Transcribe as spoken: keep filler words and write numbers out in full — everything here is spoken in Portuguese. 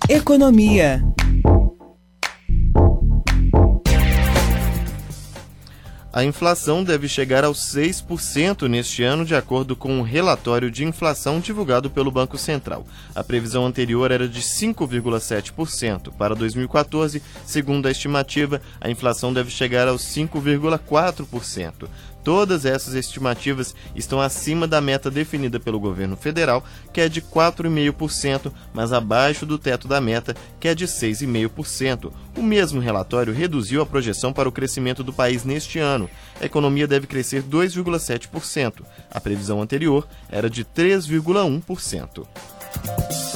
Economia. A inflação deve chegar aos seis por cento neste ano, de acordo com o relatório de inflação divulgado pelo Banco Central. A previsão anterior era de cinco vírgula sete por cento. Para dois mil e quatorze, segundo a estimativa, a inflação deve chegar aos cinco vírgula quatro por cento. Todas essas estimativas estão acima da meta definida pelo governo federal, que é de quatro vírgula cinco por cento, mas abaixo do teto da meta, que é de seis vírgula cinco por cento. O mesmo relatório reduziu a projeção para o crescimento do país neste ano. A economia deve crescer dois vírgula sete por cento. A previsão anterior era de três vírgula um por cento.